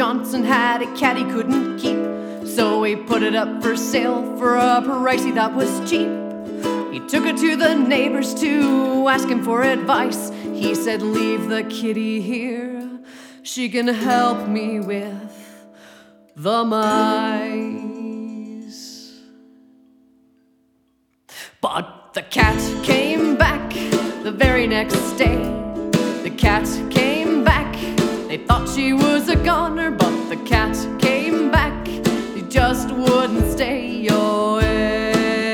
Johnson had a cat he couldn't keep, so he put it up for sale for a price he thought was cheap. He took it to the neighbors to ask him for advice. He said, "Leave the kitty here, she can help me with the mice." But the cat came back the very next day. The cat came back, they thought she was a goner, but the cat came back, she just wouldn't stay away.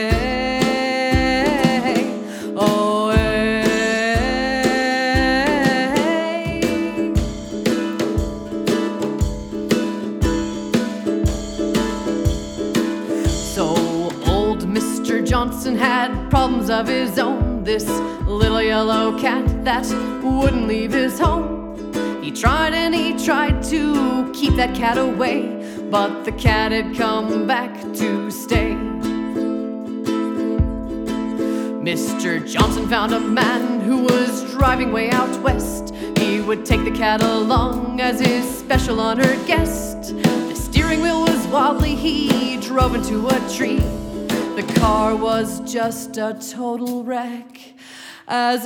So old Mr. Johnson had problems of his own, this little yellow cat that wouldn't leave his home. He tried and he tried to keep that cat away, but the cat had come back to stay. Mr. Johnson found a man who was driving way out west. He would take the cat along as his special honored guest. The steering wheel was wobbly, he drove into a tree. The car was just a total wreck, as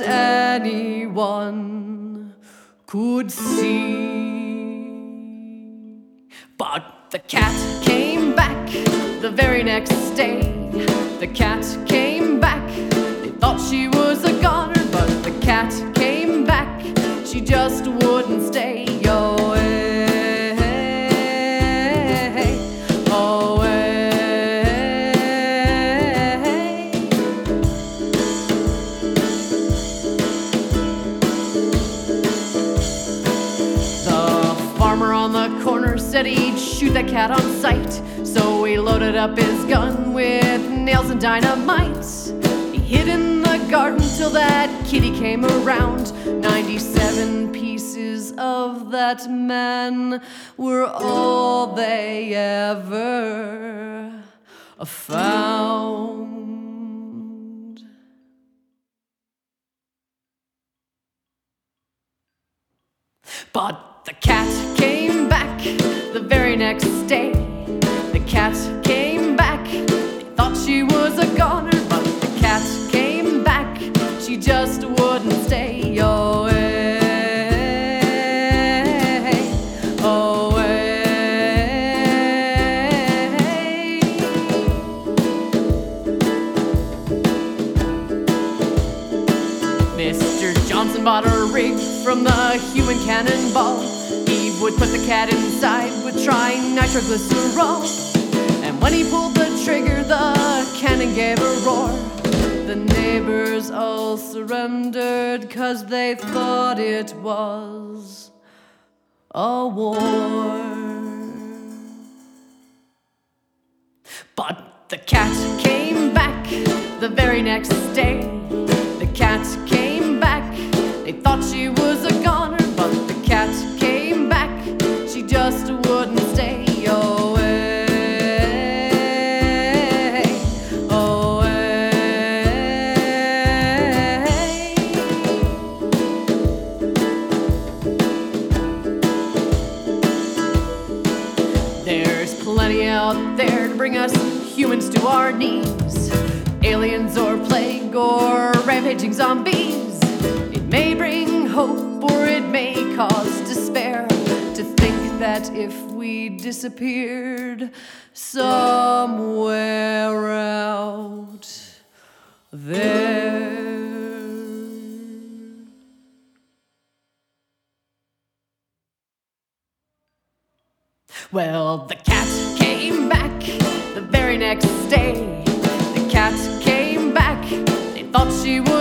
anyone could see. But the cat came back the very next day. The cat came back, they thought she was a goner, but the cat came back, she just wouldn't stay away. Said he'd shoot that cat on sight, so he loaded up his gun with nails and dynamite. He hid in the garden till that kitty came around. 97 pieces of that man were all they ever found. But the cat came back the very next day. The cat came back, they thought she was a goner, but the cat came back, she just wouldn't stay away. Mr. Johnson bought a rig from the human cannonball. He would put the cat inside with trinitroglycerol, and when he pulled the trigger, the cannon gave a roar. The neighbors all surrendered 'cause they thought it was a war. But the cat came back the very next day. The cat came back, they thought she was a goner, but the cat came back, she just wouldn't stay away. There's plenty out there to bring us humans to our knees. Aliens or plague or rampaging zombies. It may bring hope or it may cause despair to think that if we disappeared somewhere out there. Well, the cat came back the very next day. The cat came back, they thought she was